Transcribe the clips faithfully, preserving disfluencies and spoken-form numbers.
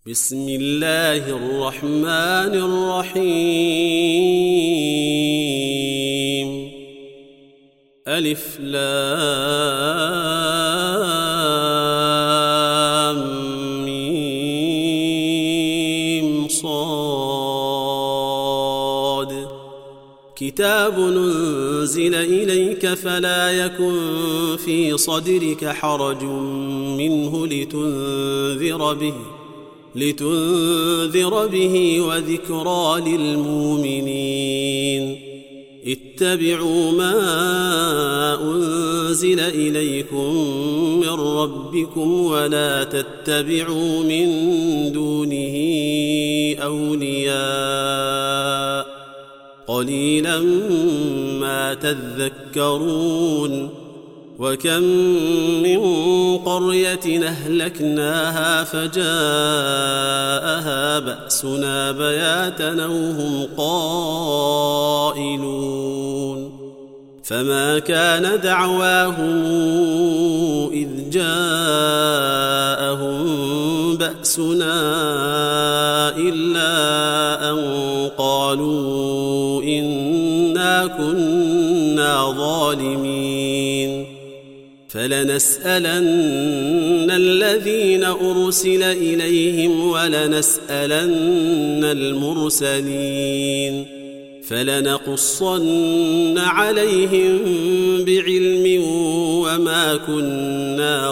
بسم الله الرحمن الرحيم. ألف لام ميم صاد. كتاب أنزل إليك فلا يكن في صدرك حرج منه لتنذر به لتنذر به وذكرى للمؤمنين. اتبعوا ما أنزل إليكم من ربكم ولا تتبعوا من دونه أولياء قليلا ما تذكرون. وكم من قرية أهلكناها فجاءها بأسنا بياتا وهم قائلون. فما كان دعواهم إذ جاءهم بأسنا إلا أن قالوا إنا كنا ظالمين. فلنسألن الذين أرسل إليهم ولنسألن المرسلين فلنقصن عليهم بعلم وما كنا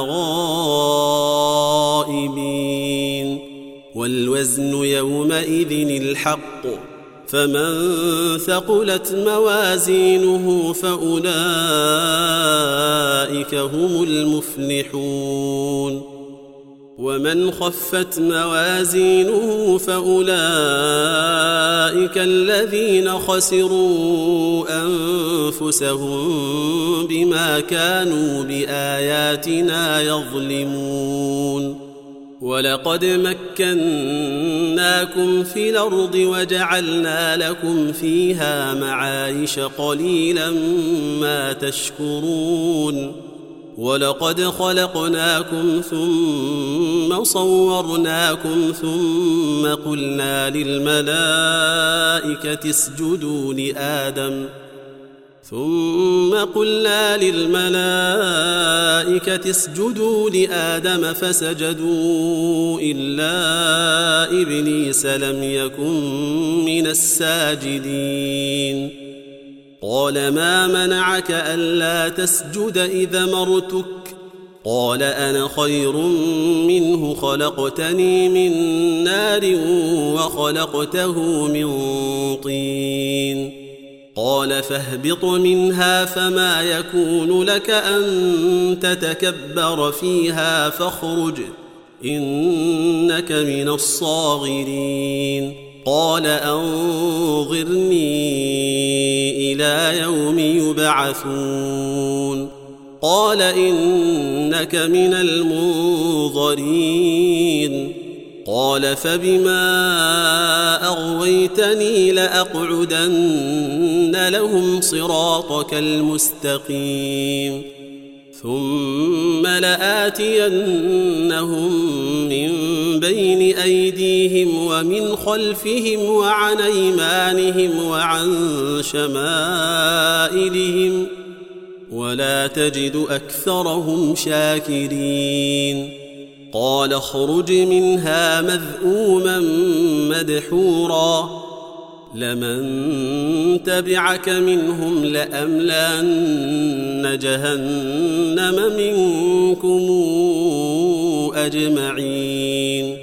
غائبين. والوزن يومئذ الحق فمن ثقلت موازينه فأولئك هم المفلحون. ومن خفت موازينه فأولئك الذين خسروا أنفسهم بما كانوا بآياتنا يظلمون. ولقد مكناكم في الأرض وجعلنا لكم فيها معايش قليلا ما تشكرون. ولقد خلقناكم ثم صورناكم ثم قلنا للملائكة اسجدوا لآدم ثم قلنا للملائكة اسجدوا لآدم فسجدوا إلا إبليس لم يكن من الساجدين. قال ما منعك ألا تسجد إذ مرتك؟ قال أنا خير منه خلقتني من نار وخلقته من طين. قال فاهبط منها فما يكون لك أن تتكبر فيها فاخرج إنك من الصاغرين. قال أنظرني إلى يوم يبعثون. قال إنك من المنظرين. قال فبما أغويتني لأقعدن لهم صراطك المستقيم ثم لآتينهم من بين أيديهم ومن خلفهم وعن أيمانهم وعن شمائلهم ولا تجد أكثرهم شاكرين. قال اخرج منها مذءوما مدحورا لمن تبعك منهم لأملأن جهنم منكم أجمعين.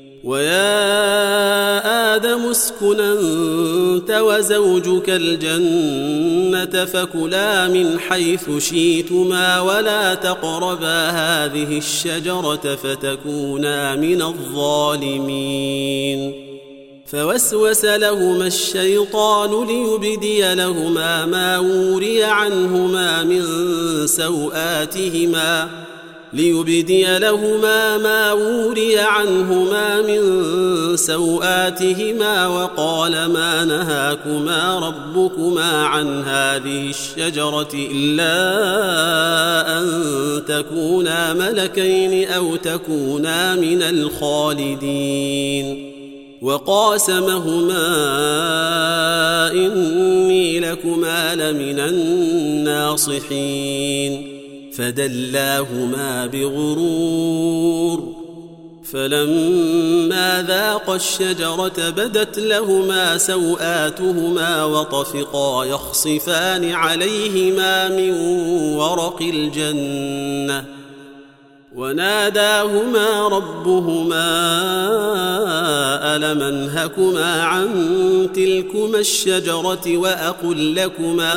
ويا آدم اسكن أنت وزوجك الجنة فكلا من حيث شئتما ولا تقربا هذه الشجرة فتكونا من الظالمين. فوسوس لهما الشيطان ليبدي لهما ما وري عنهما من سوآتهما ليبدي لهما ما وري عنهما من سوآتهما وقال ما نهاكما ربكما عن هذه الشجرة إلا أن تكونا ملكين أو تكونا من الخالدين وقاسمهما إني لكما لمن الناصحين فدلاهما بغرور فلما ذاقا الشجرة بدت لهما سوآتهما وطفقا يخصفان عليهما من ورق الجنة وناداهما ربهما ألم أنهكما عن تلكما الشجرة وأقل لكما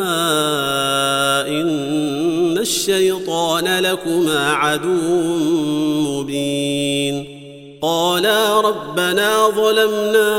إن الشيطان لكما عدو مبين قالا ربنا ظلمنا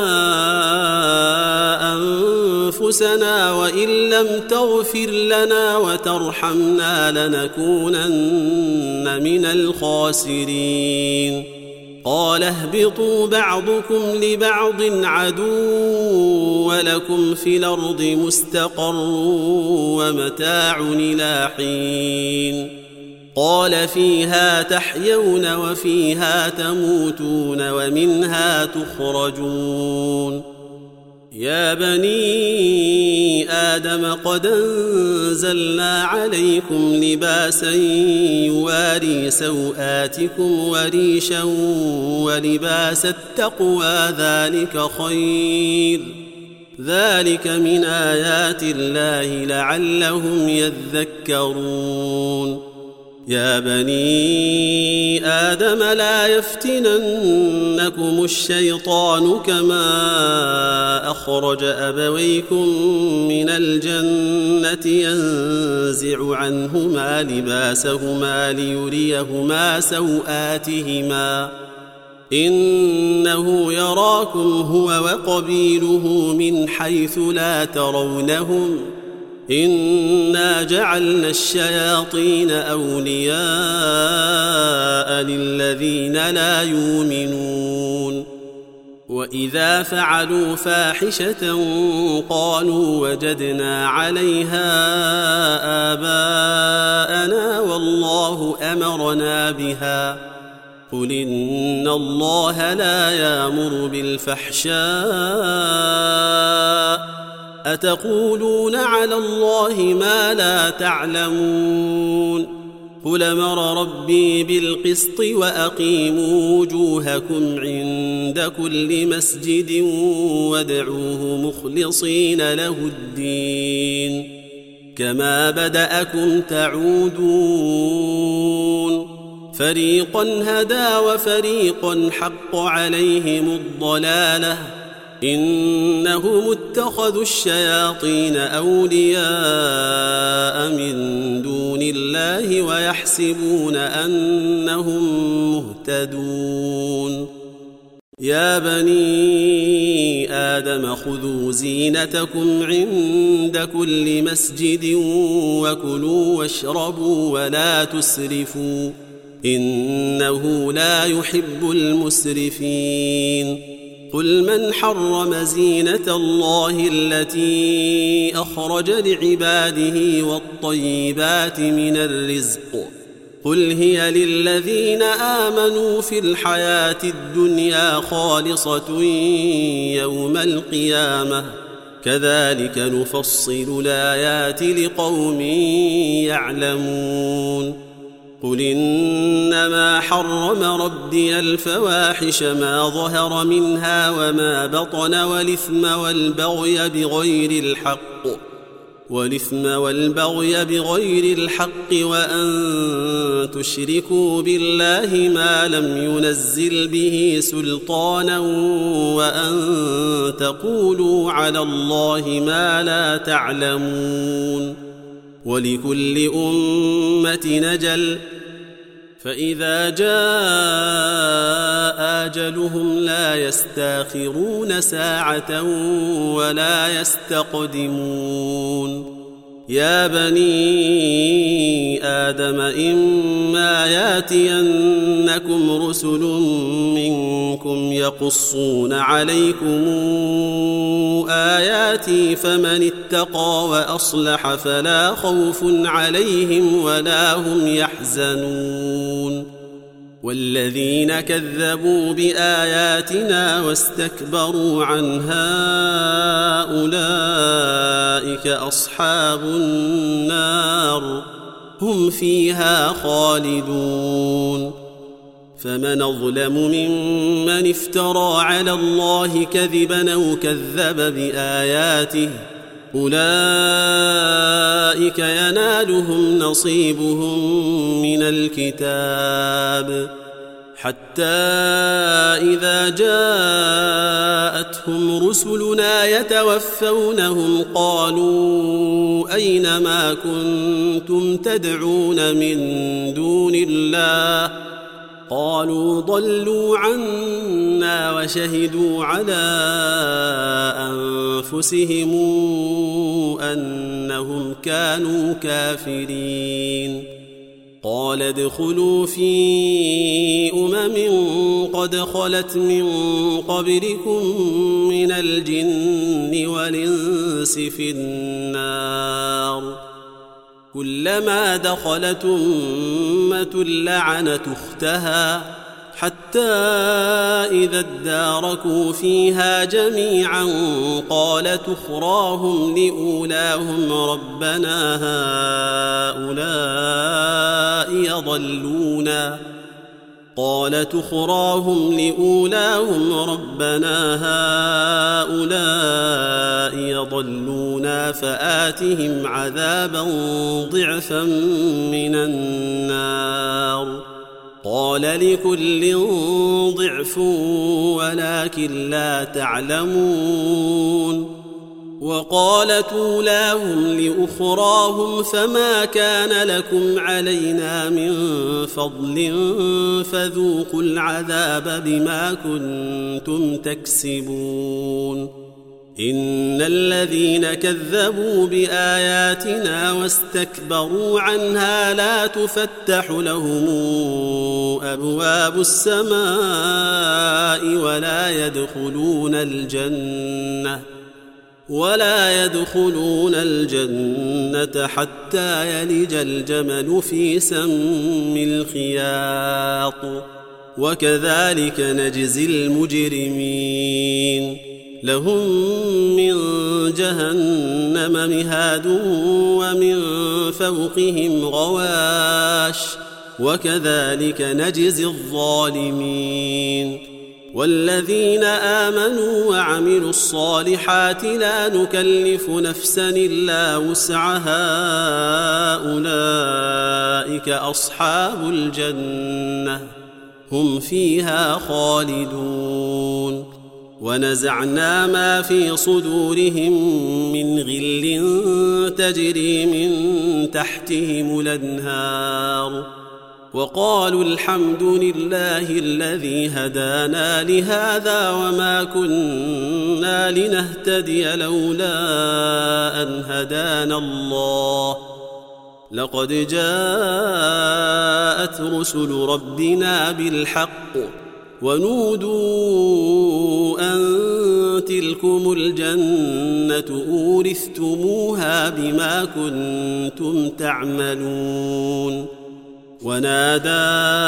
أنفسنا وإن لم تغفر لنا وترحمنا لنكونن من الخاسرين قال اهبطوا بعضكم لبعض عدو ولكم في الأرض مستقر ومتاع إلى حين قال فيها تحيون وفيها تموتون ومنها تخرجون يا بني آدم قد أنزلنا عليكم لباسا يواري سوآتكم وريشا ولباس التقوى ذلك خير ذلك من آيات الله لعلهم يذكرون يا بني آدم لا يفتننكم الشيطان كما أخرج أبويكم من الجنة ينزع عنهما لباسهما ليريهما سوآتهما إنه يراكم هو وقبيله من حيث لا ترونهم إنا جعلنا الشياطين أولياء للذين لا يؤمنون وإذا فعلوا فاحشة قالوا وجدنا عليها آباءنا والله أمرنا بها قل إن الله لا يأمر بالفحشاء أتقولون على الله ما لا تعلمون قل أمر ربي بالقسط وأقيموا وجوهكم عند كل مسجد وادعوه مخلصين له الدين كما بدأكم تعودون فريقا هدى وفريقا حق عليهم الضلالة إنهم اتخذوا الشياطين أولياء من دون الله ويحسبون أنهم مهتدون يا بني آدم خذوا زينتكم عند كل مسجد وكلوا واشربوا ولا تسرفوا إنه لا يحب المسرفين قل من حرم زينة الله التي أخرج لعباده والطيبات من الرزق قل هي للذين آمنوا في الحياة الدنيا خالصة يوم القيامة كذلك نفصل الآيات لقوم يعلمون قل إنما حرم ربي الفواحش ما ظهر منها وما بطن والإثم والبغي بغير الحق والإثم والبغي بغير الحق وأن تشركوا بالله ما لم ينزل به سلطانا وأن تقولوا على الله ما لا تعلمون ولكل أمة نجل فإذا جاء أجلهم لا يستاخرون ساعة ولا يستقدمون يا بني آدم إما ياتينكم رسل منكم منكم يقصون عليكم آياتي فمن اتقى وأصلح فلا خوف عليهم ولا هم يحزنون والذين كذبوا بآياتنا واستكبروا عنها أولئك أصحاب النار هم فيها خالدون فمن أظلم ممن افترى على الله كذبا أو كذب بآياته أولئك ينالهم نصيبهم من الكتاب حتى إذا جاءتهم رسلنا يتوفونهم قالوا أين ما كنتم تدعون من دون الله قالوا ضلوا عنا وشهدوا على أنفسهم أنهم كانوا كافرين قال ادخلوا في أمم قد خلت من قبلكم من الجن والإنس في النار كلما دخلت أمة لعنت أختها حتى إذا اداركوا فيها جميعا قالت أخراهم لأولاهم ربنا هؤلاء يضلونا قالت أخراهم لأولاهم ربنا هؤلاء يضلونا فآتهم عذابا ضعفا من النار قال لكل ضعف ولكن لا تعلمون وقالت أولاهم لأخراهم فما كان لكم علينا من فضل فذوقوا العذاب بما كنتم تكسبون إن الذين كذبوا بآياتنا واستكبروا عنها لا تفتح لهم أبواب السماء ولا يدخلون الجنة ولا يدخلون الجنة حتى يلج الجمل في سم الخياط وكذلك نجزي المجرمين لهم من جهنم مهاد ومن فوقهم غواش وكذلك نجزي الظالمين والذين آمنوا وعملوا الصالحات لا نكلف نفسا إلا وسعها أولئك أصحاب الجنة هم فيها خالدون ونزعنا ما في صدورهم من غل تجري من تحتهم الأنهار وقالوا الحمد لله الذي هدانا لهذا وما كنا لنهتدي لولا أن هدانا الله لقد جاءت رسل ربنا بالحق ونودوا أن تلكم الجنة أورثتموها بما كنتم تعملون ونادى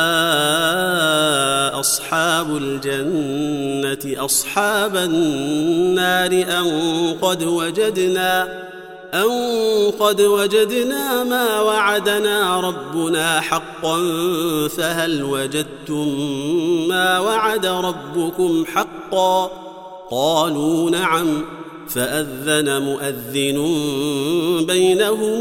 أصحاب الجنة أصحاب النار أن قد وجدنا أن قد وجدنا ما وعدنا ربنا حقا فهل وجدتم ما وعد ربكم حقا قالوا نعم فأذن مؤذن بينهم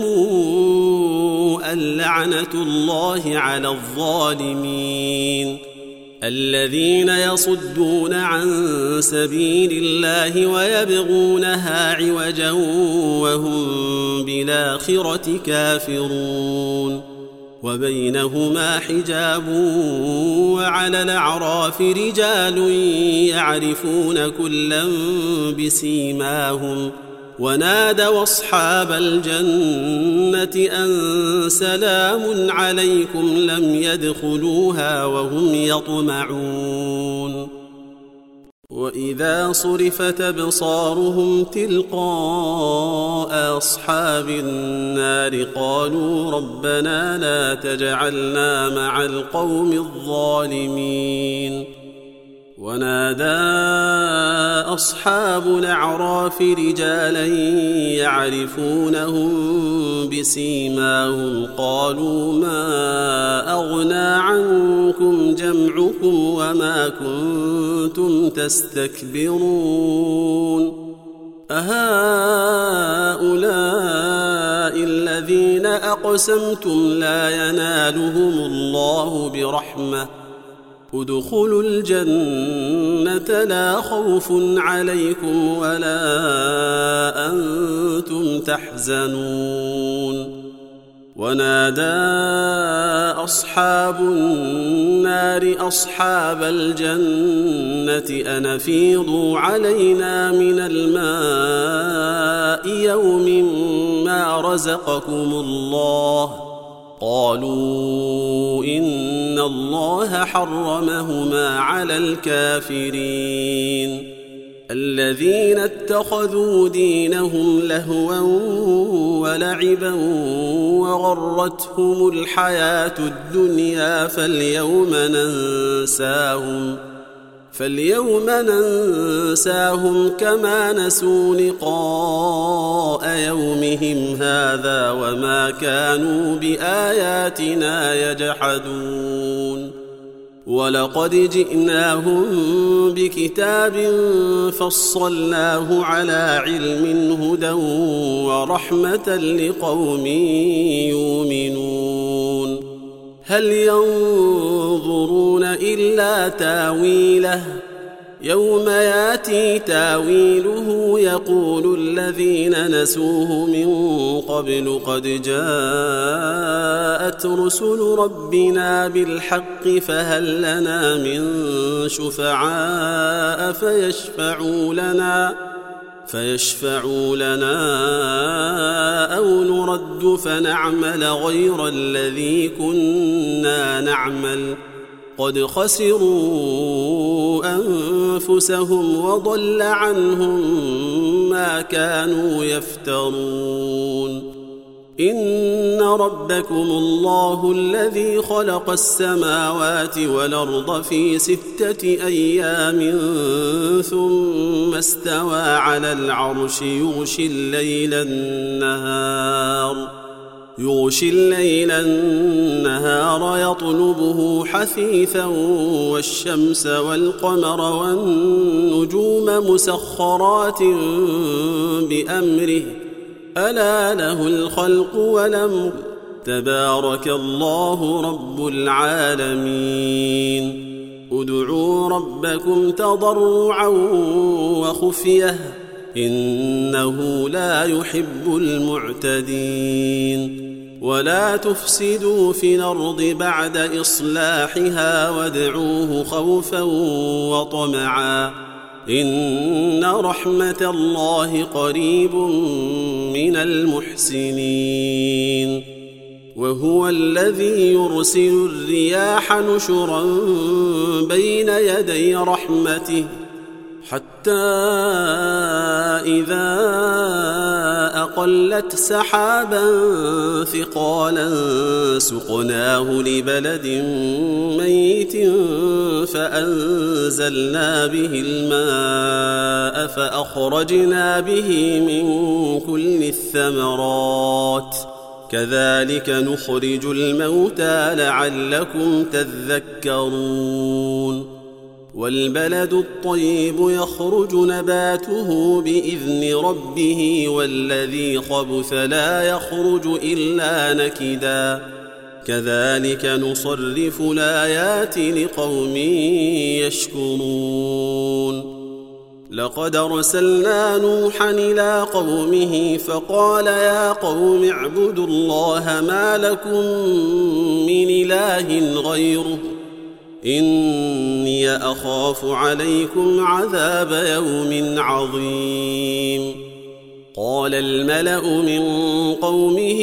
اللعنة الله على الظالمين الذين يصدون عن سبيل الله ويبغونها عوجا وهم بالآخرة كافرون وبينهما حجاب وعلى الأعراف رجال يعرفون كلا بسيماهم ونادوا أصحاب الجنة أن سلام عليكم لم يدخلوها وهم يطمعون وإذا صرفت أبصارهم تلقاء أصحاب النار قالوا ربنا لا تجعلنا مع القوم الظالمين. ونادى أصحاب الأعراف رجالا يعرفونهم بسيماهم قالوا ما أغنى عنكم جمعكم وما كنتم تستكبرون أهؤلاء الذين أقسمتم لا ينالهم الله برحمة ادخلوا الجنة لا خوف عليكم ولا أنتم تحزنون. ونادى أصحاب النار أصحاب الجنة أن أفيضوا علينا من الماء يوم ما رزقكم الله قالوا إن الله حرمهما على الكافرين. الذين اتخذوا دينهم لهوا ولعبا وغرتهم الحياة الدنيا فاليوم ننساهم فاليوم ننساهم كما نسوا لقاء يومهم هذا وما كانوا بآياتنا يجحدون. ولقد جئناهم بكتاب فصلناه على علم هدى ورحمة لقوم يؤمنون. هل ينظرون إلا تاويله يوم ياتي تاويله يقول الذين نسوه من قبل قد جاءت رسل ربنا بالحق فهل لنا من شفعاء فيشفعوا لنا فيشفعوا لنا أو نرد فنعمل غير الذي كنا نعمل قد خسروا أنفسهم وضل عنهم ما كانوا يفترون. إن ربكم الله الذي خلق السماوات والأرض في ستة أيام ثم استوى على العرش يغشي الليل النهار يغشي الليل النهار يطلبه حثيثا والشمس والقمر والنجوم مسخرات بأمره ألا له الخلق والأمر تبارك الله رب العالمين. ادعوا ربكم تضرعا وخفية إنه لا يحب المعتدين. ولا تفسدوا في الأرض بعد إصلاحها وادعوه خوفا وطمعا إن رحمة الله قريب من المحسنين. وهو الذي يرسل الرياح نشرا بين يدي رحمته حتى إذا أقلت سحابا ثقالا سقناه لبلد ميت فأنزلنا به الماء فأخرجنا به من كل الثمرات كذلك نخرج الموتى لعلكم تذكرون. والبلد الطيب يخرج نباته بإذن ربه والذي خبث لا يخرج إلا نكدا كذلك نصرف الآيات لقوم يشكرون. لقد أرسلنا نوحا إلى قومه فقال يا قوم اعبدوا الله ما لكم من إله غيره إني أخاف عليكم عذاب يوم عظيم. قال الملأ من قومه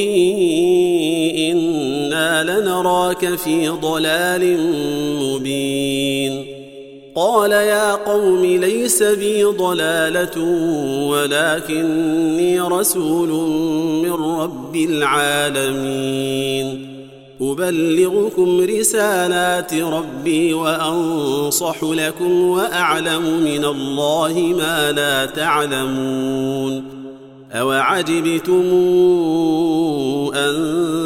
إنا لنراك في ضلال مبين قال يا قوم ليس بي ضلالة ولكني رسول من رب العالمين أبلغكم رسالات ربي وأنصح لكم وأعلم من الله ما لا تعلمون أوعجبتم أن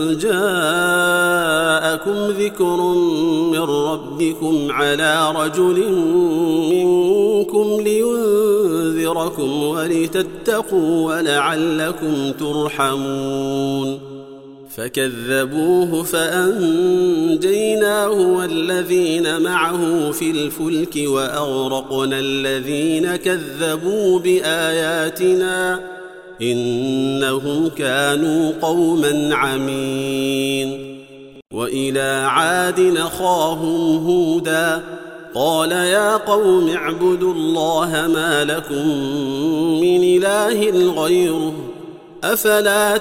جاءكم ذكر من ربكم على رجل منكم لينذركم ولتتقوا ولعلكم ترحمون فكذبوه فأنجيناه والذين معه في الفلك وأغرقنا الذين كذبوا بآياتنا إنهم كانوا قوما عمين وإلى عاد أخاهم هودا قال يا قوم اعبدوا الله ما لكم من إله غيره أفلا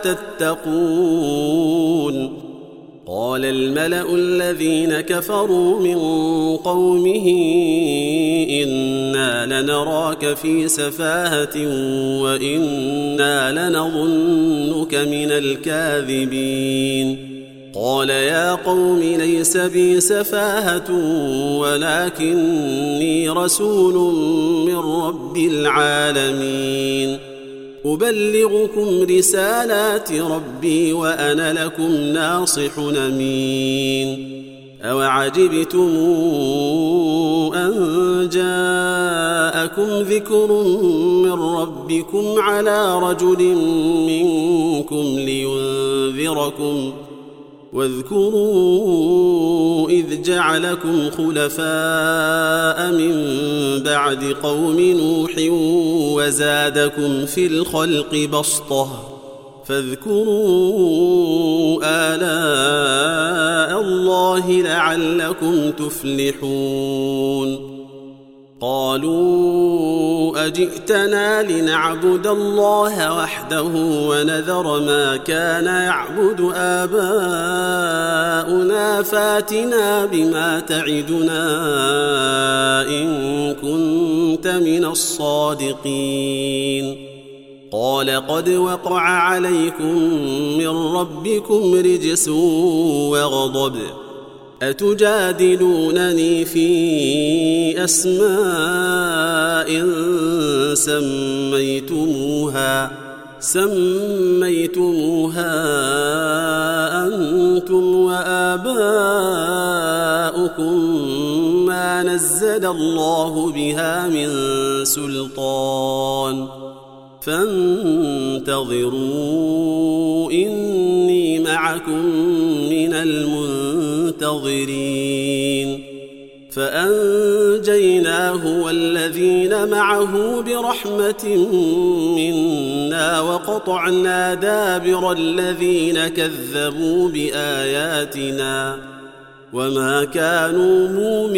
تتقون قال الملأ الذين كفروا من قومه إنا لنراك في سفاهة وإنا لنظنك من الكاذبين قال يا قوم ليس بي سفاهة ولكني رسول من رب العالمين أبلغكم رسالات ربي وأنا لكم ناصح أمين أوعجبتم أن جاءكم ذكر من ربكم على رجل منكم لينذركم واذكروا إذ جعلكم خلفاء من بعد قوم نوح وزادكم في الخلق بسطة فاذكروا آلاء الله لعلكم تفلحون قالوا أجئتنا لنعبد الله وحده ونذر ما كان يعبد آباؤنا فاتنا بما تعدنا إن كنت من الصادقين قال قد وقع عليكم من ربكم رجس وغضب أتجادلونني في أسماء سميتموها سميتموها أنتم وآباؤكم ما نزل الله بها من سلطان فانتظروا إني معكم من المنتظرين فأنجيناه والذين معه برحمة منا وقطعنا دابر الذين كذبوا بآياتنا وما كانوا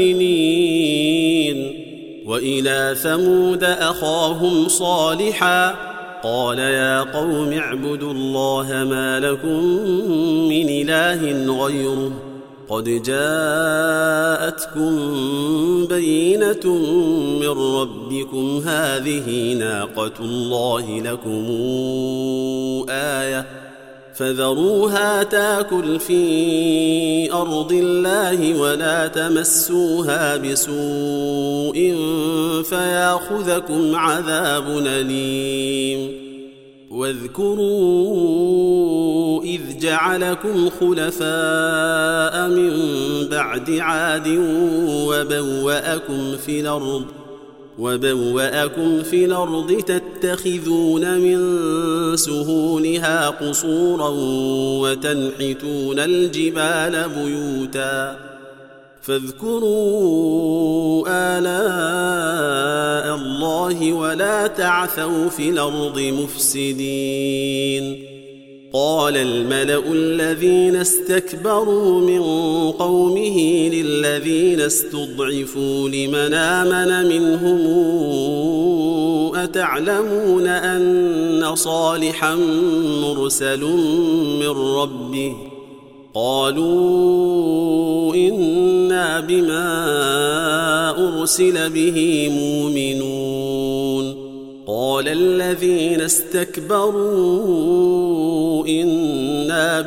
مؤمنين وإلى ثمود أخاهم صالحا قال يا قوم اعبدوا الله ما لكم من إله غيره قد جاءتكم بينة من ربكم هذه ناقة الله لكم آية فذروها تاكل في أرض الله ولا تمسوها بسوء فياخذكم عذاب أليم واذكروا إذ جعلكم خلفاء من بعد عاد وبوأكم في الأرض وبوأكم في الأرض تتخذون من سهولها قصورا وتنحتون الجبال بيوتا فاذكروا آلاء الله ولا تعثوا في الأرض مفسدين قال الملأ الذين استكبروا من قومه للذين استضعفوا لمن آمن منهم أتعلمون أن صالحا مرسل من ربه قالوا إنا بما أرسل به مؤمنون قال الذين استكبروا إنا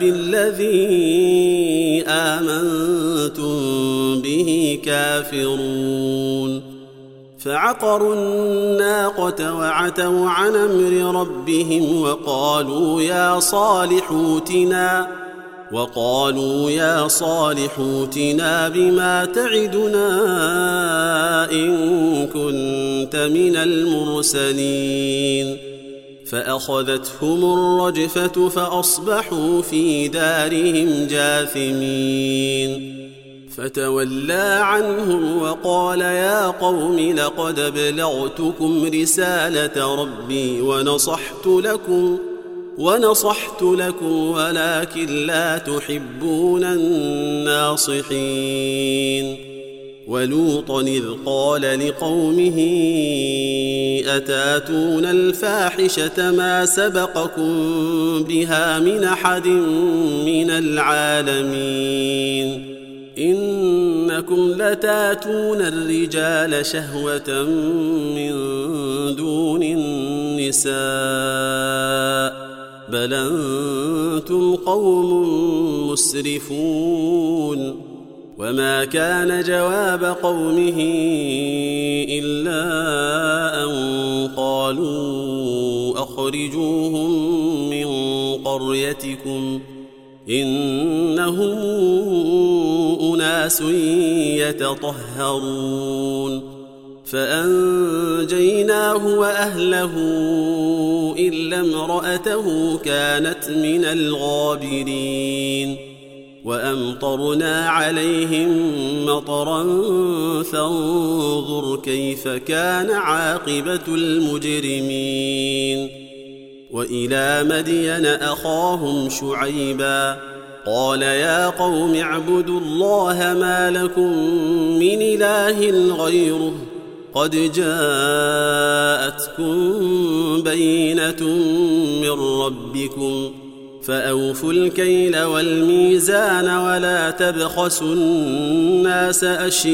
بالذي آمنتم به كافرون فعقروا الناقة وعتوا عن أمر ربهم وقالوا يا صالح ائتنا وقالوا يا صالح ائتنا بما تعدنا إن كنت من المرسلين فأخذتهم الرجفة فأصبحوا في دارهم جاثمين فتولى عنهم وقال يا قوم لقد أبلغتكم رسالة ربي ونصحت لكم ونصحت لكم ولكن لا تحبون الناصحين ولوطا إذ قال لقومه أتاتون الفاحشة ما سبقكم بها من أحد من العالمين إنكم لتاتون الرجال شهوة من دون النساء بل أنتم قوم مسرفون وما كان جواب قومه إلا أن قالوا أخرجوهم من قريتكم إنهم أناس يتطهرون فأنجيناه وأهله إلا امرأته كانت من الغابرين وأمطرنا عليهم مطرا فانظر كيف كان عاقبة المجرمين وإلى مدين أخاهم شعيبا قال يا قوم اعبدوا الله ما لكم من إله غيره قد جاءتكم بينة من ربكم فأوفوا الكيل والميزان ولا تبخسوا الناس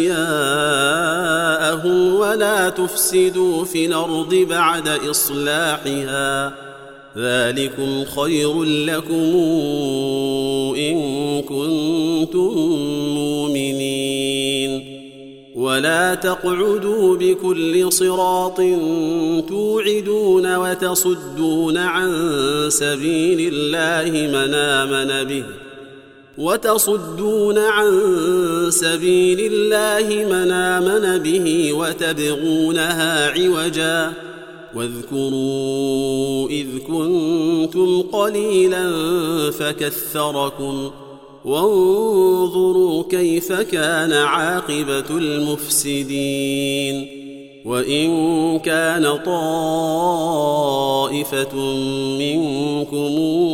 أشياءهم ولا تفسدوا في الأرض بعد إصلاحها ذلكم خير لكم إن كنتم مؤمنين ولا تقعدوا بكل صراط توعدون وتصدون عن سبيل الله من آمن به وتصدون عن سبيل الله من آمن به وتبغونها عوجا واذكروا إذ كنتم قليلا فكثركم وانظروا كيف كان عاقبة المفسدين وإن كان طائفة منكم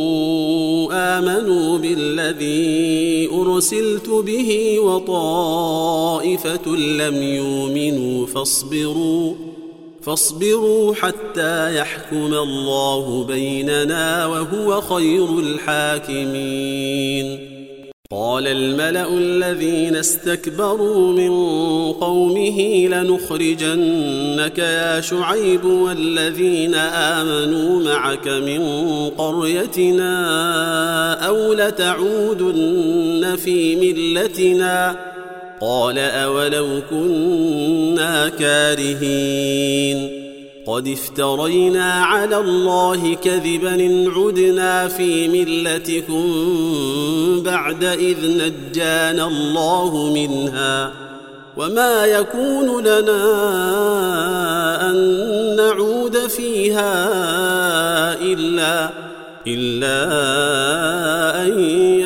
آمنوا بالذي أرسلت به وطائفة لم يؤمنوا فاصبروا فاصبروا حتى يحكم الله بيننا وهو خير الحاكمين قال الملأ الذين استكبروا من قومه لنخرجنك يا شعيب والذين آمنوا معك من قريتنا أو لتعودن في ملتنا قال أولو كنا كارهين قد افترينا على الله كذبا إن عدنا في ملتكم بعد إذ نجانا الله منها وما يكون لنا أن نعود فيها إلا إلا أن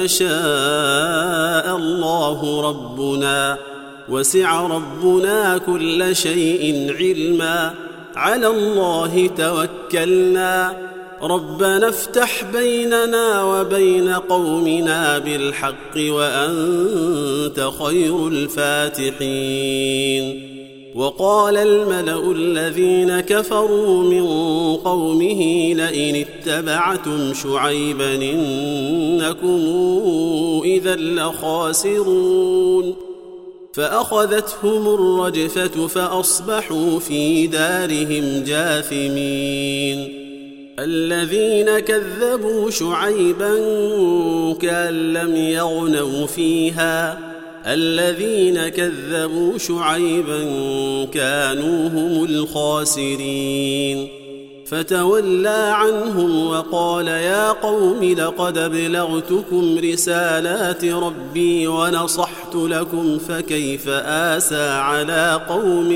يشاء الله ربنا وسع ربنا كل شيء علما على الله توكلنا ربنا افتح بيننا وبين قومنا بالحق وأنت خير الفاتحين وقال الملأ الذين كفروا من قومه لئن اتبعتم شعيبا إنكم إذا لخاسرون فأخذتهم الرجفة فأصبحوا في دارهم جاثمين الذين كذبوا شعيبا كأن لم يغنوا فيها الذين كذبوا شعيبا كانوا هم الخاسرين فتولى عنهم وقال يا قوم لقد أبلغتكم رسالات ربي ونصحت لكم فكيف آسى على قوم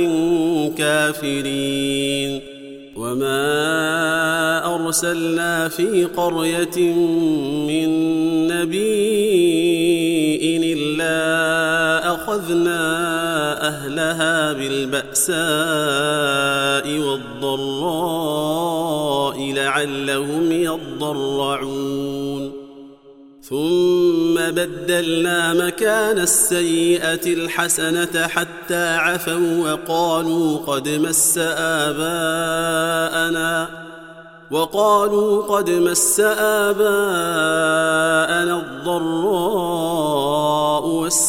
كافرين وما أرسلنا في قرية من نبي إلا أخذنا أهلها بالبأساء والضراء لعلهم يضرعون ثم بدلنا مكان السيئة الحسنة حتى عفوا وقالوا قد مس آباءنا وقالوا قد مس آباءنا الضراء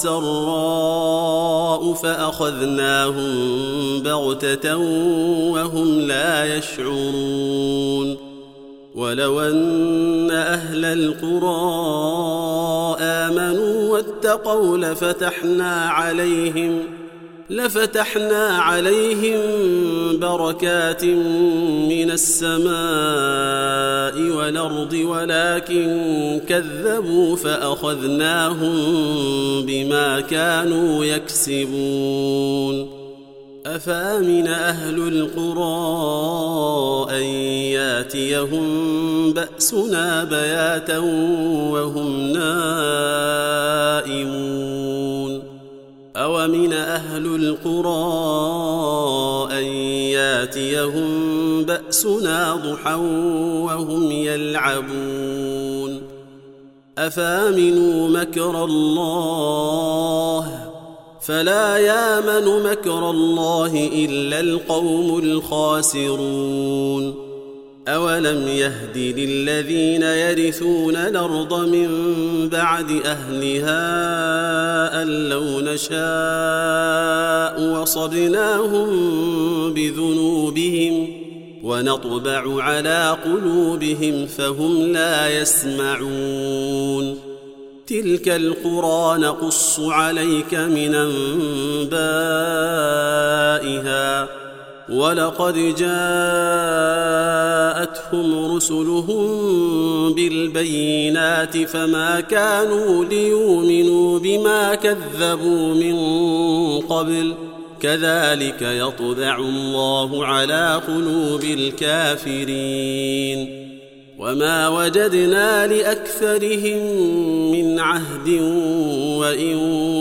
والسراء فأخذناهم بغتة وهم لا يشعرون ولو أن أهل القرى آمنوا واتقوا لفتحنا عليهم لفتحنا عليهم بركات من السماء والأرض ولكن كذبوا فأخذناهم بما كانوا يكسبون أفأمن أهل القرى أن ياتيهم بأسنا بياتا وهم نائمون أومن أهل القرى أن ياتيهم بأسنا ضحى وهم يلعبون أفأمنوا مكر الله فلا يامن مكر الله إلا القوم الخاسرون أولم يهد للذين يرثون الأرض من بعد أهلها أن لو نشاء وصبناهم بذنوبهم ونطبع على قلوبهم فهم لا يسمعون تلك القرى نقص عليك من أنبائها ولقد جاءتهم رسلهم بالبينات فما كانوا ليؤمنوا بما كذبوا من قبل كذلك يطبع الله على قلوب الكافرين وما وجدنا لأكثرهم من عهد وإن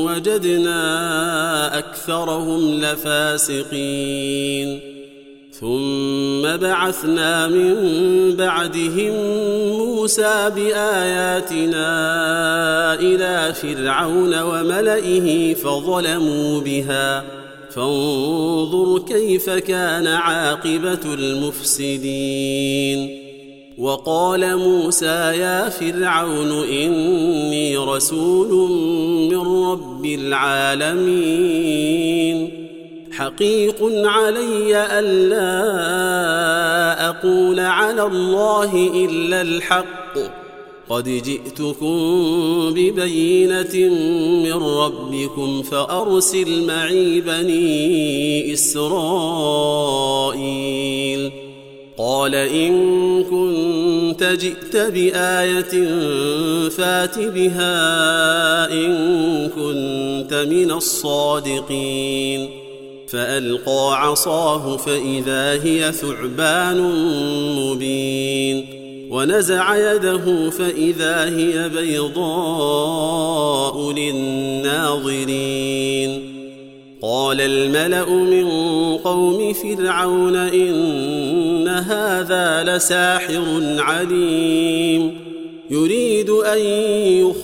وجدنا أكثرهم لفاسقين ثم بعثنا من بعدهم موسى بآياتنا إلى فرعون وملئه فظلموا بها فانظر كيف كان عاقبة المفسدين وقال موسى يا فرعون إني رسول من رب العالمين حقيق علي ألا أقول على الله إلا الحق قد جئتكم ببينة من ربكم فأرسل معي بني إسرائيل قال إن كنت جئت بآية فات بها إن كنت من الصادقين فألقى عصاه فإذا هي ثعبان مبين ونزع يده فإذا هي بيضاء للناظرين قال الملأ من قوم فرعون إن هذا لساحر عليم يريد أن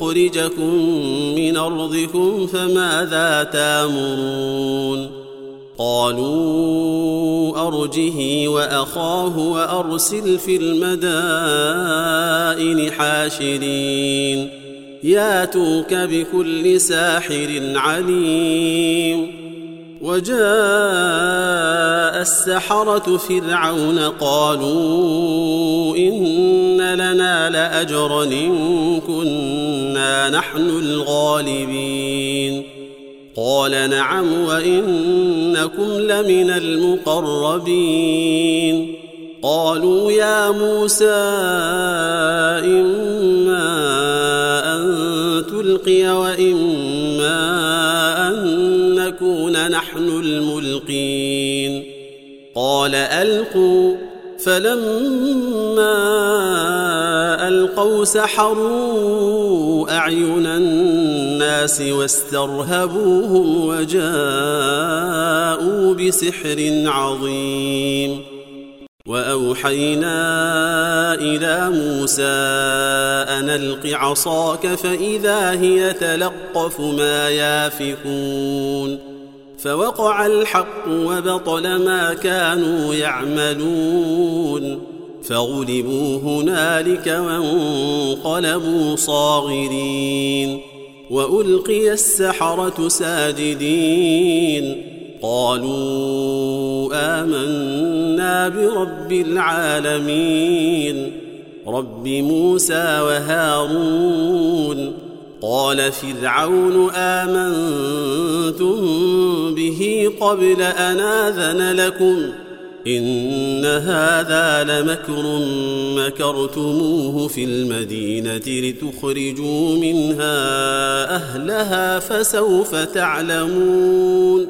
يخرجكم من أرضكم فماذا تأمرون قالوا أرجه وأخاه وأرسل في المدائن حاشرين ياتوك بكل ساحر عليم. وجاء السحرة فرعون قالوا إن لنا لأجرا إن كنا نحن الغالبين. قال نعم وإنكم لمن المقربين. قالوا يا موسى إما أن تلقي وإما أن نكون نحن الملقين. قال ألقوا. فلما ألقوا سحروا أعين الناس واسترهبوهم وجاءوا بسحر عظيم. وأوحينا إلى موسى أن ألق عصاك فإذا هي تلقف ما يافكون. فوقع الحق وبطل ما كانوا يعملون فغلبوا هنالك وانقلبوا صاغرين. وألقي السحرة ساجدين قالوا آمنا برب العالمين رب موسى وهارون. قال فرعون آمنتم به قبل أن آذن لكم إن هذا لمكر مكرتموه في المدينة لتخرجوا منها أهلها فسوف تعلمون.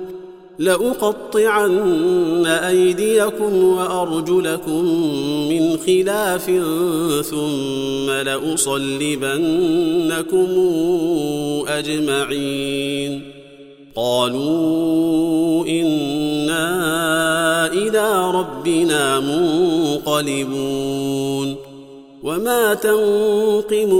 لأقطعن أيديكم وأرجلكم من خلاف ثم لأصلبنكم أجمعين. قالوا إنا إلى ربنا منقلبون. وما تنقم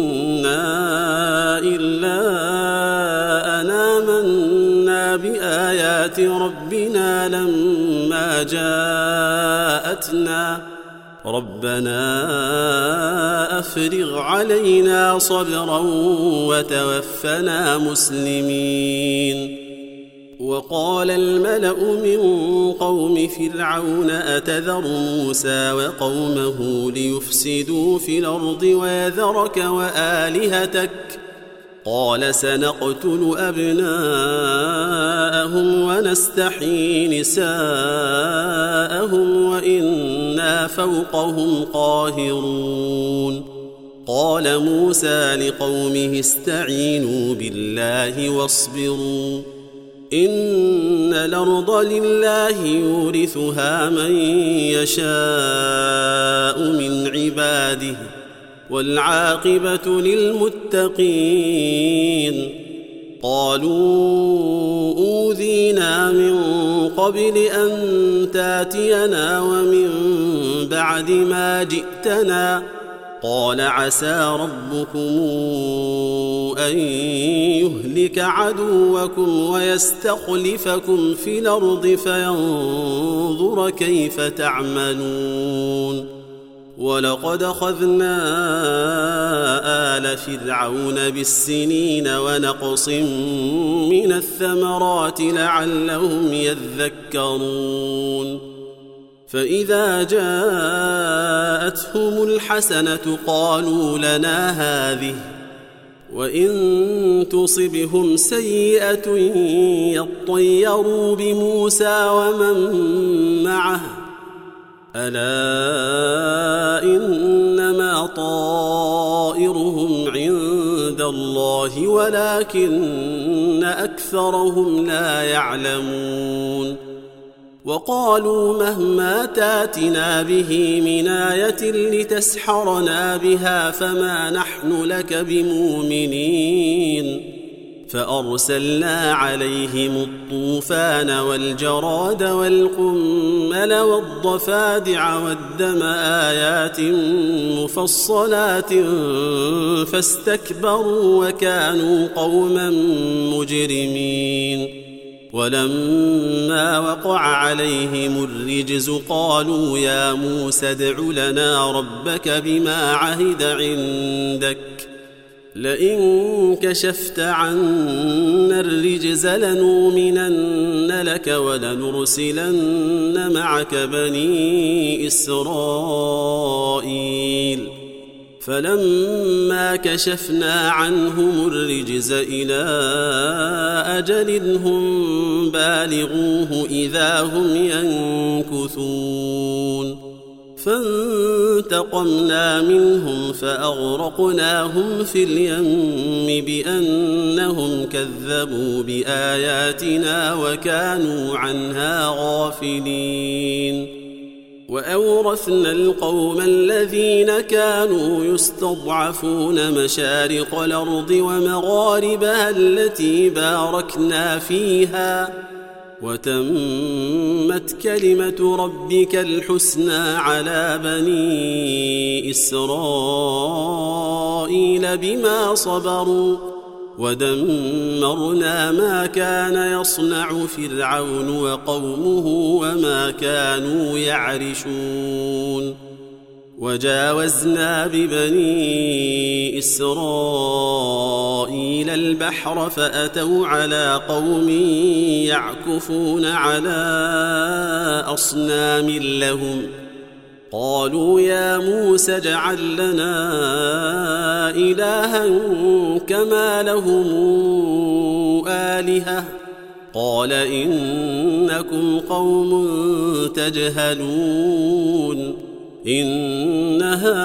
منا إلا أن آمنا بآيات ربنا لما جاءتنا ربنا أفرغ علينا صبرا وتوفنا مسلمين. وقال الملأ من قوم فرعون أتذر موسى وقومه ليفسدوا في الأرض ويذرك وآلهتك قال سنقتل أبناءهم ونستحيي نساءهم وإنا فوقهم قاهرون. قال موسى لقومه استعينوا بالله واصبروا إن الأرض لله يورثها من يشاء من عباده والعاقبة للمتقين. قالوا أوذينا من قبل أن تاتينا ومن بعد ما جئتنا قال عسى ربكم أن يهلك عدوكم ويستخلفكم في الأرض فينظر كيف تعملون. ولقد أخذنا آل فرعون بالسنين ونقص من الثمرات لعلهم يذكرون. فإذا جاءتهم الحسنة قالوا لنا هذه وإن تصبهم سيئة يطيروا بموسى ومن معه ألا إنما طائرهم عند الله ولكن أكثرهم لا يعلمون. وقالوا مهما تاتنا به من آية لتسحرنا بها فما نحن لك بمؤمنين. فأرسلنا عليهم الطوفان والجراد والقمل والضفادع والدم آيات مفصلات فاستكبروا وكانوا قوما مجرمين. ولما وقع عليهم الرجز قالوا يا موسى ادع لنا ربك بما عهد عندك لئن كشفت عنا الرجز لنؤمنن لك ولنرسلن معك بني إسرائيل فلما كشفنا عنهم الرجز إلى أجل هم بالغوه إذا هم ينكثون فانتقمنا منهم فأغرقناهم في اليم بأنهم كذبوا بآياتنا وكانوا عنها غافلين وأورثنا القوم الذين كانوا يستضعفون مشارق الأرض ومغاربها التي باركنا فيها وتمت كلمة ربك الحسنى على بني إسرائيل بما صبروا ودمرنا ما كان يصنع فرعون وقومه وما كانوا يعرشون وجاوزنا ببني إسرائيل البحر فأتوا على قوم يعكفون على أصنام لهم قالوا يا موسى اجعل لنا إلها كما لهم آلهة قال إنكم قوم تجهلون إن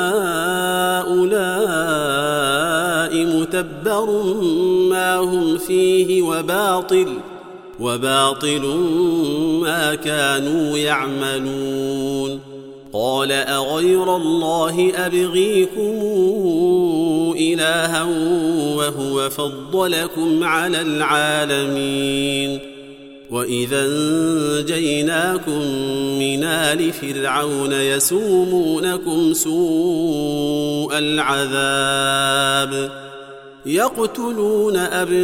هؤلاء متبر ما هم فيه وباطل وباطل ما كانوا يعملون قال أغير الله أبغيكم إلها وهو فضلكم على العالمين وإذا انجيناكم من آل فرعون يسومونكم سوء العذاب يقتلون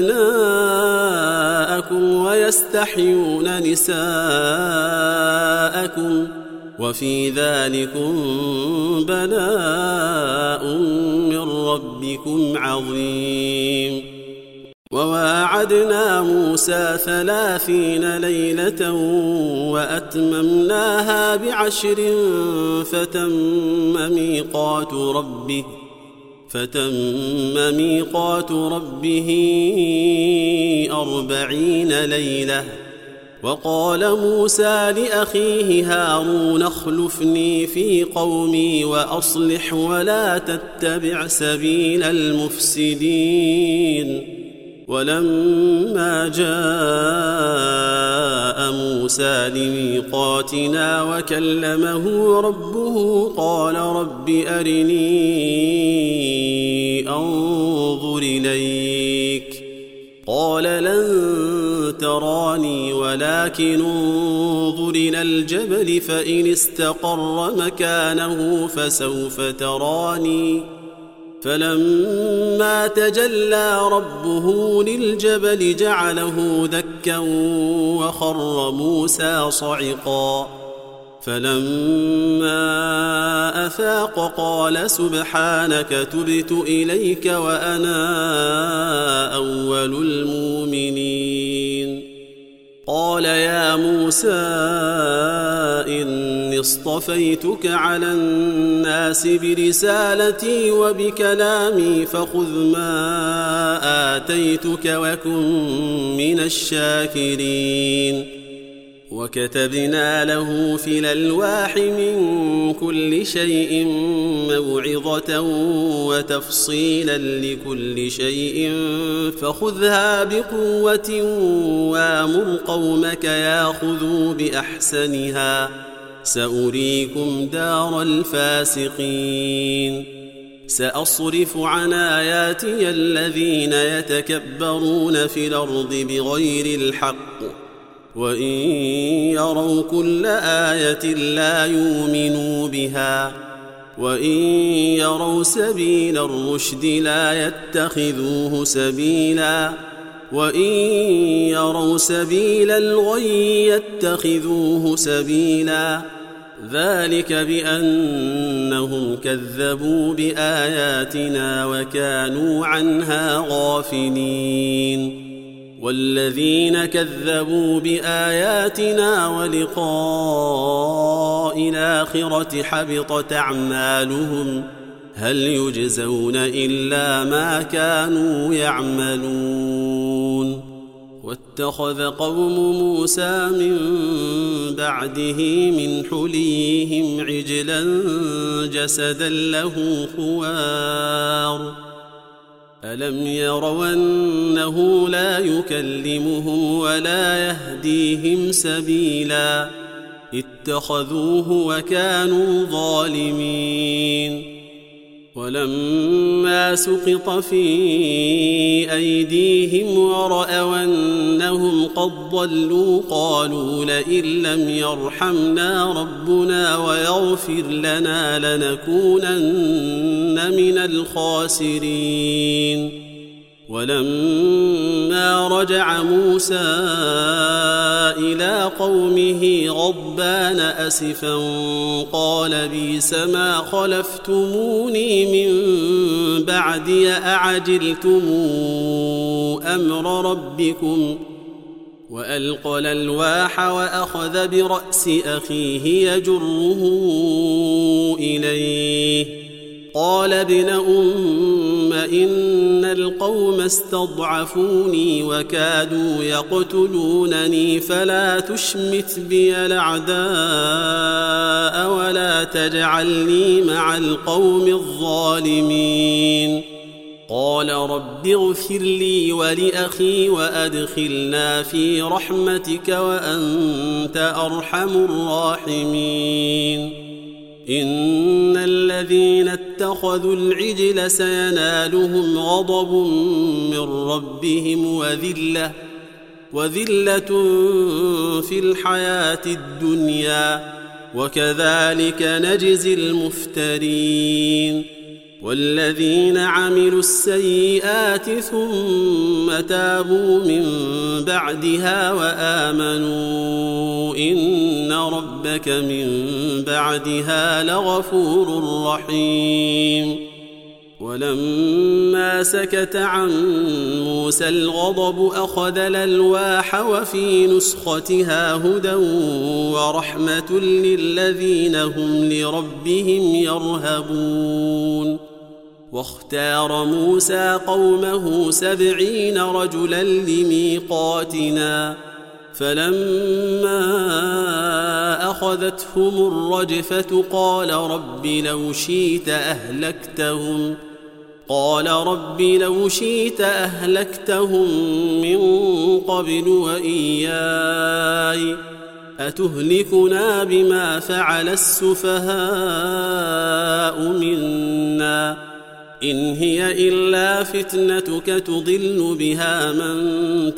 أبناءكم ويستحيون نساءكم وفي ذلكم بلاء من ربكم عظيم وواعدنا موسى ثلاثين ليلة وأتممناها بعشر فتم ميقات ربه فتم ميقات ربه أربعين ليلة وقال موسى لأخيه هارون اخلفني في قومي وأصلح ولا تتبع سبيل المفسدين ولما جاء موسى لميقاتنا وكلمه ربه قال رب أرني أنظر إليك قال لن تراني ولكن انظر إلى الجبل فإن استقر مكانه فسوف تراني فلما تجلى ربه للجبل جعله دكا وخر موسى صعقا فلما أفاق قال سبحانك تبت إليك وأنا أول المؤمنين قال يا موسى إني اصطفيتك على الناس برسالتي وبكلامي فخذ ما آتيتك وكن من الشاكرين وكتبنا له في الألواح من كل شيء موعظة وتفصيلا لكل شيء فخذها بقوة وامر قومك ياخذوا بأحسنها سأريكم دار الفاسقين سأصرف عن آياتي الذين يتكبرون في الأرض بغير الحق وإن يروا كل آية لا يؤمنوا بها وإن يروا سبيل الرشد لا يتخذوه سبيلا وإن يروا سبيل الغي يتخذوه سبيلا ذلك بأنهم كذبوا بآياتنا وكانوا عنها غافلين والذين كذبوا بآياتنا ولقاء الآخرة حبطت أعمالهم هل يجزون إلا ما كانوا يعملون واتخذ قوم موسى من بعده من حليهم عجلا جسدا له خوار ألم يروا أنه لا يكلمهم ولا يهديهم سبيلا اتخذوه وكانوا ظالمين ولما سقط في أيديهم ورأوا أنهم قد ضلوا قالوا لئن لم يرحمنا ربنا ويغفر لنا لنكونن من الخاسرين ولما رجع موسى إلى قومه غضبان أسفا قال بئس ما خلفتموني من بعدي أعجلتم أمر ربكم وألقى الألواح وأخذ برأس أخيه يجره إليه قال ابن أم إن القوم استضعفوني وكادوا يقتلونني فلا تشمت بي الأعداء ولا تجعلني مع القوم الظالمين قال رب اغفر لي ولأخي وأدخلنا في رحمتك وأنت أرحم الراحمين إن الذين اتخذوا العجل سينالهم غضب من ربهم وذلة وذلة في الحياة الدنيا وكذلك نجزي المفترين والذين عملوا السيئات ثم تابوا من بعدها وآمنوا إن ربك من بعدها لغفور رحيم ولما سكت عن موسى الغضب أخذ الألواح وفي نسختها هدى ورحمة للذين هم لربهم يرهبون واختار موسى قومه سبعين رجلا لميقاتنا فلما أخذتهم الرجفة قال رب لو شئت أهلكتهم قال رب لو شئت أهلكتهم من قبل وإياي أتهلكنا بما فعل السفهاء منا إن هي إلا فتنتك تضل بها من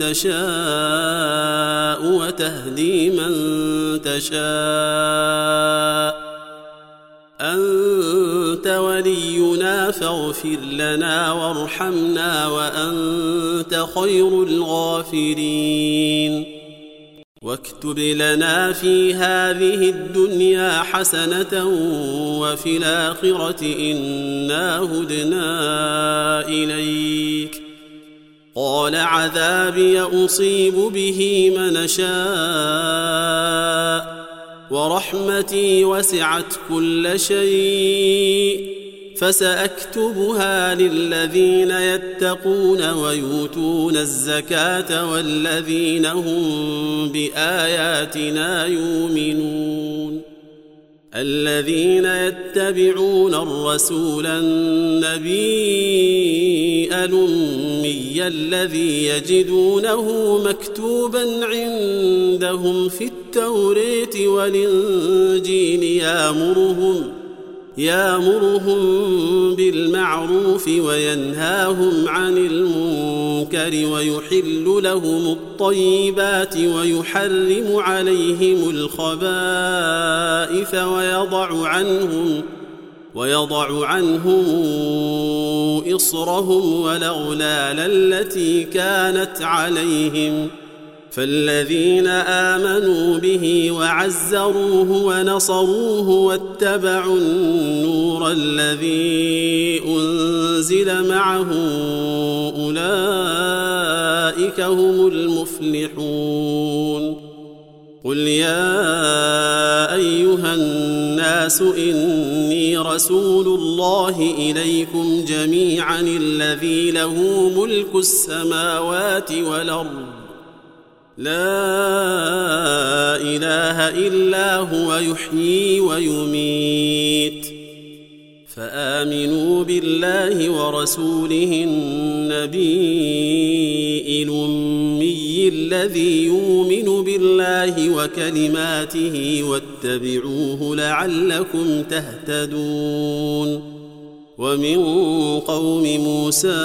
تشاء وتهدي من تشاء أنت ولينا فاغفر لنا وارحمنا وأنت خير الغافرين واكتب لنا في هذه الدنيا حسنة وفي الآخرة إنا هدنا إليك قال عذابي أصيب به من شاء ورحمتي وسعت كل شيء فسأكتبها للذين يتقون ويؤتون الزكاة والذين هم بآياتنا يؤمنون الذين يتبعون الرسول النبي الأمي الذي يجدونه مكتوبا عندهم في التوراة والإنجيل يأمرهم يأمرهم بالمعروف وينهاهم عن المنكر ويحل لهم الطيبات ويحرم عليهم الخبائث ويضع عنهم ويضع عنهم إصرهم والأغلال التي كانت عليهم فالذين آمنوا به وعزروه ونصروه واتبعوا النور الذي أنزل معه أولئك هم المفلحون. قل يا أيها الناس إني رسول الله إليكم جميعا الذي له ملك السماوات والأرض لا إله إلا هو يحيي ويميت فآمنوا بالله ورسوله النبي الأمي الذي يؤمن بالله وكلماته واتبعوه لعلكم تهتدون. ومن قوم موسى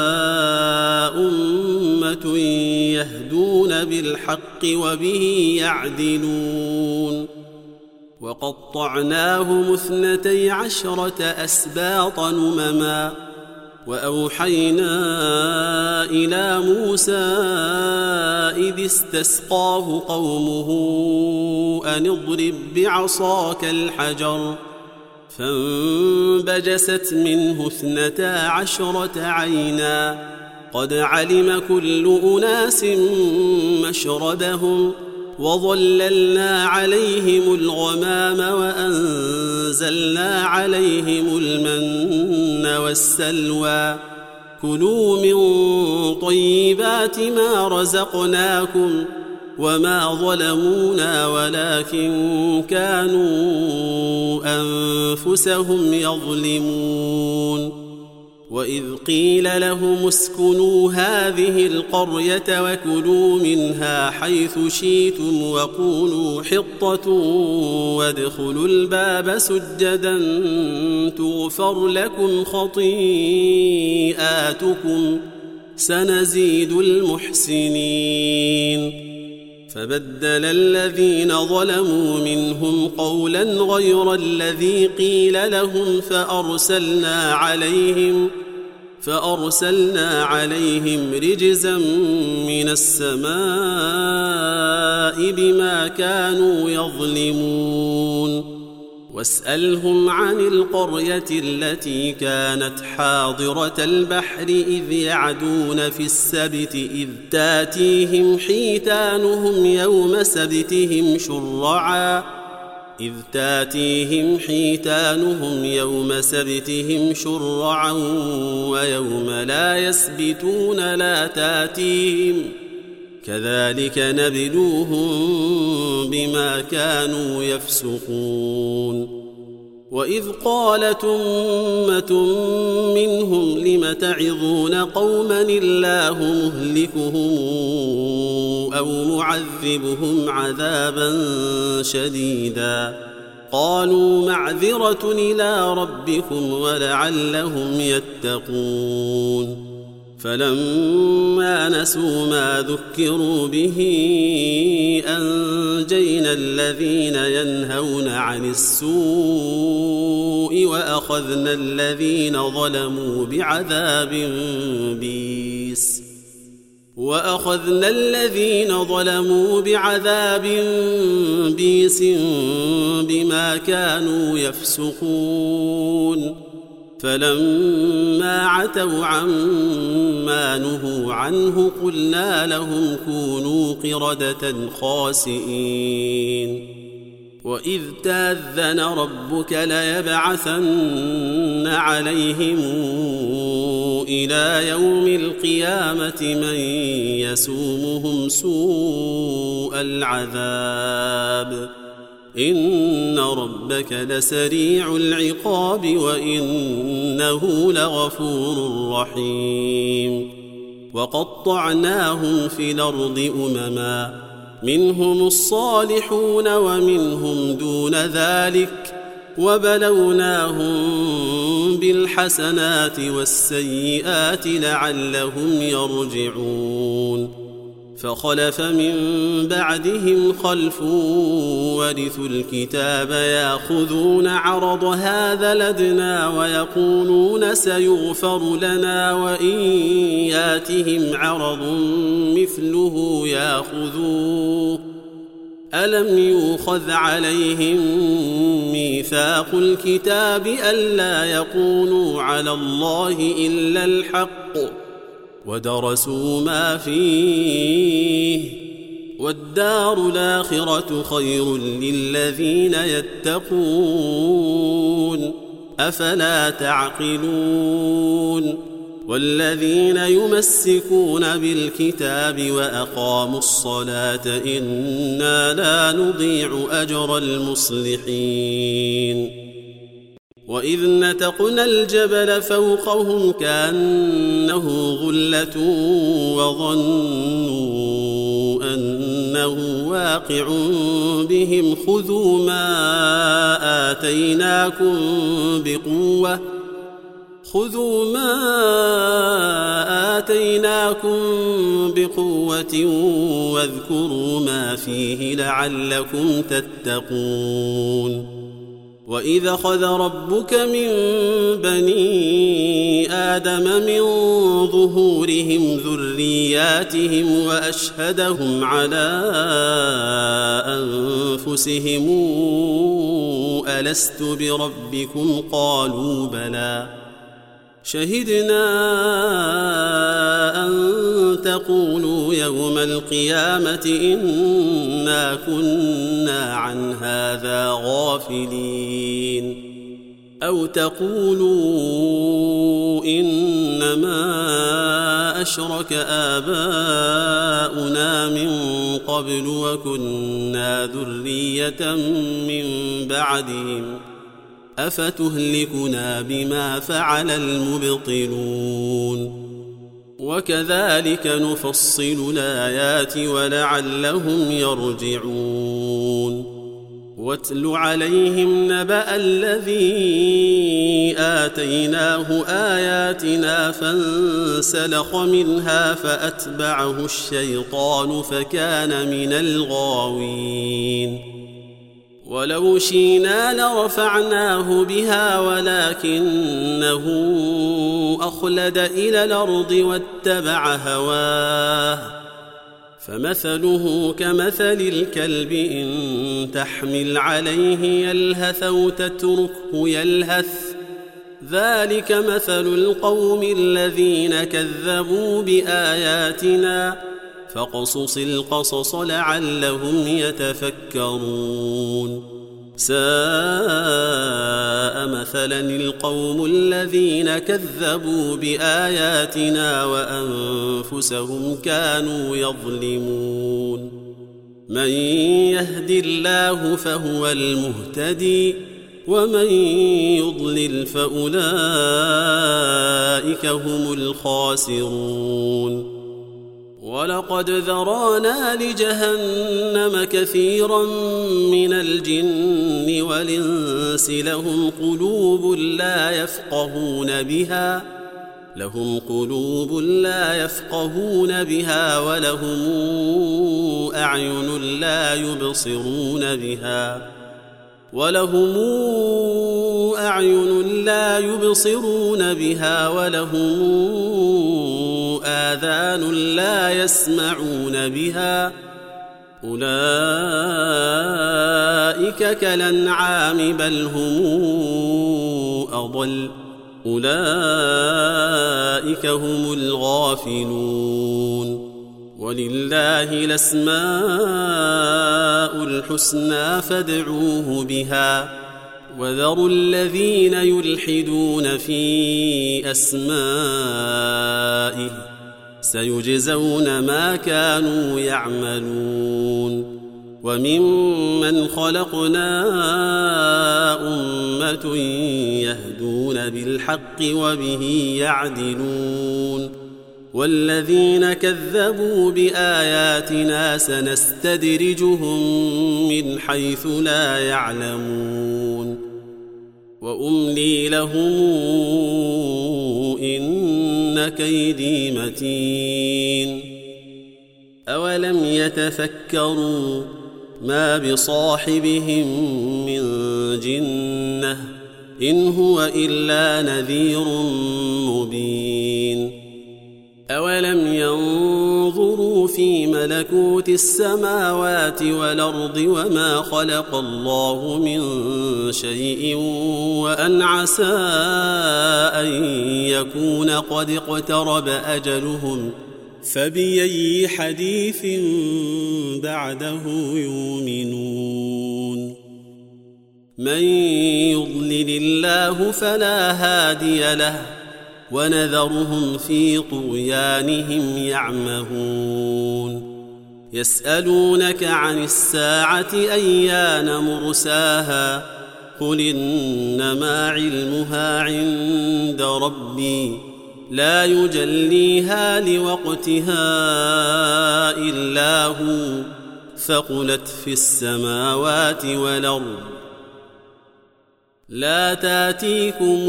أمة يهدون بالحق وبه يعدلون. وقطعناهم اثنتي عشرة أسباط أمما وأوحينا إلى موسى إذ استسقاه قومه أن اضرب بعصاك الحجر فانبجست منه اثنتا عشرة عينا قد علم كل أناس مشربهم وظللنا عليهم الغمام وأنزلنا عليهم المن والسلوى كلوا من طيبات ما رزقناكم وما ظلمونا ولكن كانوا أنفسهم يظلمون. وإذ قيل لهم اسكنوا هذه القرية وكلوا منها حيث شئتم وقولوا حطة وادخلوا الباب سجدا تغفر لكم خطيئاتكم سنزيد المحسنين. فبدل الذين ظلموا منهم قولا غير الذي قيل لهم فأرسلنا عليهم فأرسلنا عليهم رجزا من السماء بما كانوا يظلمون. واسألهم عن القرية التي كانت حاضرة البحر إذ يعدون في السبت إذ تاتيهم حيتانهم يوم سبتهم شرعا إذ تاتيهم حيتانهم يوم سبتهم شرعا ويوم لا يسبتون لا تاتيهم كذلك نبلوهم بما كانوا يفسقون. وإذ قالت أمة منهم لم تعظون قوما الله مهلكهم أو معذبهم عذابا شديدا قالوا معذرة إلى ربكم ولعلهم يتقون. فلما نسوا ما ذكروا به أنجينا الذين ينهون عن السوء وأخذنا الذين ظلموا بعذاب بئيس وأخذنا الذين ظلموا بعذاب بئيس بما كانوا يفسقون. فلما عتوا عما نهوا عنه قلنا لهم كونوا قردة خاسئين. وإذ تأذن ربك ليبعثن عليهم إلى يوم القيامة من يسومهم سوء العذاب إن ربك لسريع العقاب وإنه لغفور رحيم. وقطعناهم في الأرض أمما منهم الصالحون ومنهم دون ذلك وبلوناهم بالحسنات والسيئات لعلهم يرجعون. فخلف من بعدهم خلف ورثوا الكتاب ياخذون عرض هذا الأدنى ويقولون سيغفر لنا وإن ياتهم عرض مثله ياخذوه ألم يؤخذ عليهم ميثاق الكتاب ألا يقولوا على الله إلا الحق ودرسوا ما فيه والدار الآخرة خير للذين يتقون أفلا تعقلون والذين يمسكون بالكتاب وأقاموا الصلاة إنا لا نضيع أجر المصلحين وإذ نتقنا الجبل فوقهم كأنه ظلة وظنوا أنه واقع بهم خذوا ما آتيناكم بقوة خذوا ما آتيناكم بقوة واذكروا ما فيه لعلكم تتقون وإذ أخذ ربك من بني آدم من ظهورهم ذرياتهم وأشهدهم على أنفسهم ألست بربكم قالوا بلى شهدنا أن تقولوا يوم القيامة إنا كنا عن هذا غافلين أو تقولوا إنما أشرك آباؤنا من قبل وكنا ذرية من بعدهم أفتهلكنا بما فعل المبطلون وكذلك نفصل الآيات ولعلهم يرجعون واتل عليهم نبأ الذي آتيناه آياتنا فانسلخ منها فأتبعه الشيطان فكان من الغاوين ولو شئنا لرفعناه بها ولكنه أخلد إلى الأرض واتبع هواه فمثله كمثل الكلب إن تحمل عليه يلهث أو تتركه يلهث ذلك مثل القوم الذين كذبوا بآياتنا فاقصص القصص لعلهم يتفكرون ساء مثلا القوم الذين كذبوا بآياتنا وأنفسهم كانوا يظلمون من يهد الله فهو المهتدي ومن يضلل فأولئك هم الخاسرون ولقد ذرانا لجهنم كثيرا من الجن والإنس لهم قلوب لا يفقهون بها لهم قلوب لا يفقهون بها ولهم أعين لا يبصرون بها ولهم أعين لا يبصرون بها ولهم آذان لا يسمعون بها أولئك كالأنعام بل هم أضل أولئك هم الغافلون ولله الأسماء الحسنى فادعوه بها وذروا الذين يلحدون في أسمائه سيجزون ما كانوا يعملون وممن خلقنا أمة يهدون بالحق وبه يعدلون والذين كذبوا بآياتنا سنستدرجهم من حيث لا يعلمون وأملي لهم إن كيدي متين أولم يتفكروا ما بصاحبهم من جنة إن هو إلا نذير مبين أولم ينظروا في ملكوت السماوات والأرض وما خلق الله من شيء وأن عسى أن يكون قد اقترب أجلهم فبأي حديث بعده يؤمنون من يضلل الله فلا هادي له ونذرهم في طغيانهم يعمهون يسألونك عن الساعة أيان مرساها قل إنما علمها عند ربي لا يجليها لوقتها إلا هو ثقلت في السماوات والأرض لا تاتيكم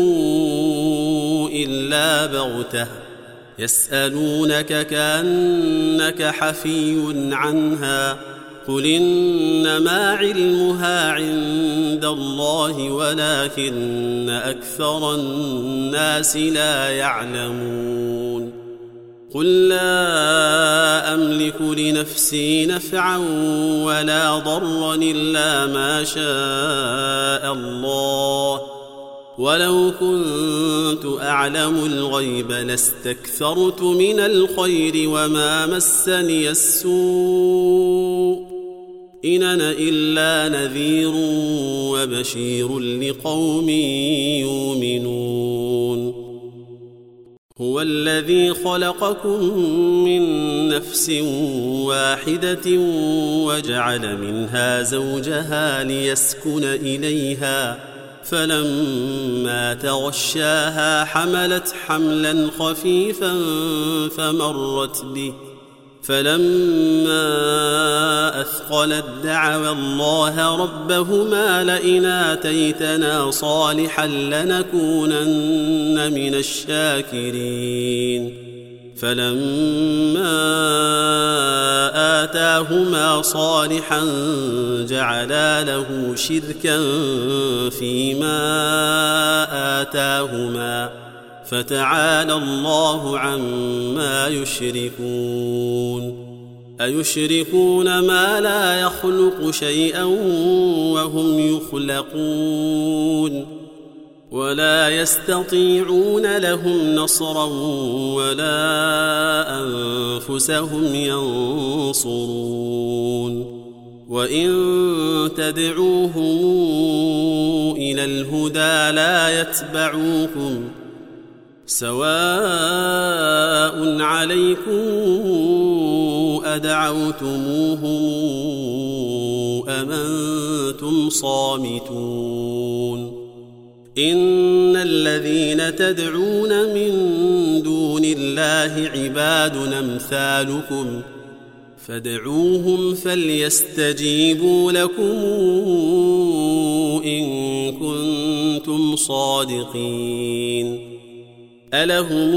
إلا بغتة يسألونك كأنك حفي عنها قل إنما علمها عند الله ولكن أكثر الناس لا يعلمون قل لا أملك لنفسي نفعا ولا ضرا إلا ما شاء الله ولو كنت أعلم الغيب لاستكثرت من الخير وما مسني السوء إن أنا إلا نذير وبشير لقوم يؤمنون هو الذي خلقكم من نفس واحدة وجعل منها زوجها ليسكن إليها فلما تغشاها حملت حملا خفيفا فمرت به فلما أثقلت دعوا الله ربهما لئن آتيتنا صالحا لنكونن من الشاكرين فلما آتاهما صالحا جعلا له شركا فيما آتاهما فتعالى الله عما يشركون أيشركون ما لا يخلق شيئا وهم يخلقون ولا يستطيعون لهم نصرا ولا أنفسهم ينصرون وإن تدعوهم إلى الهدى لا يتبعوكم سواء عليكم أدعوتموهم أم أنتم صامتون إن الذين تدعون من دون الله عباد أمثالكم فادعوهم فليستجيبوا لكم إن كنتم صادقين ألهم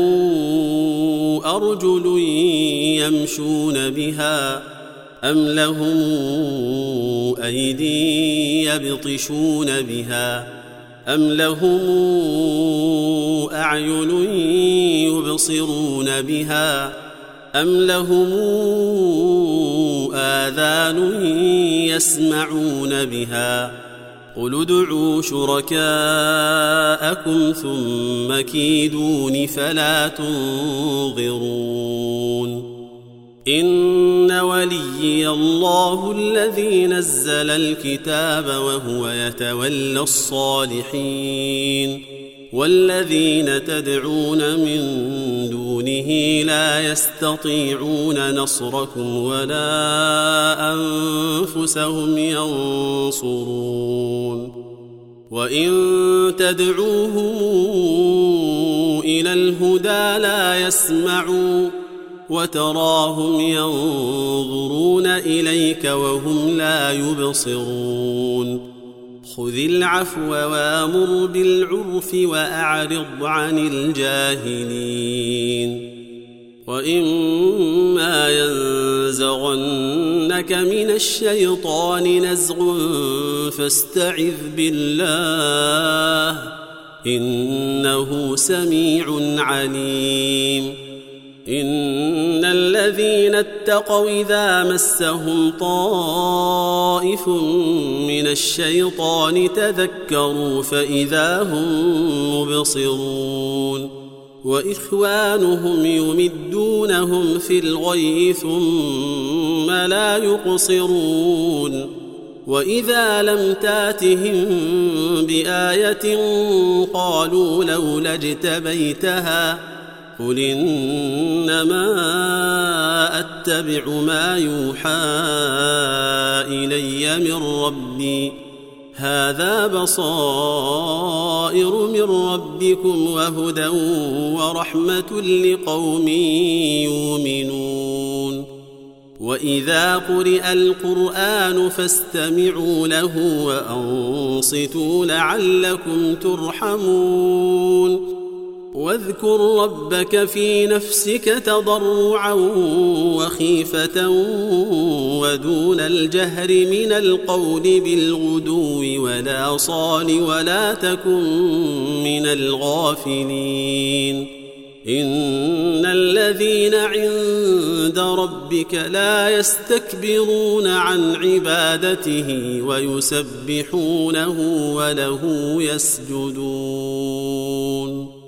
أرجل يمشون بها أم لهم أيدي يبطشون بها أم لهم أعين يبصرون بها أم لهم آذان يسمعون بها قل ادعوا شركاءكم ثم كيدون فلا تنظرون إن وليي الله الذي نزل الكتاب وهو يتولى الصالحين والذين تدعون من دونه لا يستطيعون نصركم ولا أنفسهم ينصرون وإن تدعوهم إلى الهدى لا يسمعوا وتراهم ينظرون إليك وهم لا يبصرون خذ العفو وامر بالعرف وأعرض عن الجاهلين وإما ينزغنك من الشيطان نزغ فاستعذ بالله إنه سميع عليم إن الذين اتقوا إذا مسهم طائف من الشيطان تذكروا فإذا هم مبصرون وإخوانهم يمدونهم في الغي ثم لا يقصرون وإذا لم تاتهم بآية قالوا لولا اجتبيتها قل إنما أتبع ما يوحى إلي من ربي هذا بصائر من ربكم وهدى ورحمة لقوم يؤمنون وإذا قرئ القرآن فاستمعوا له وأنصتوا لعلكم ترحمون واذكر ربك في نفسك تضرعا وخيفة ودون الجهر من القول بالغدو ولا صال ولا تكن من الغافلين إن الذين عند ربك لا يستكبرون عن عبادته ويسبحونه وله يسجدون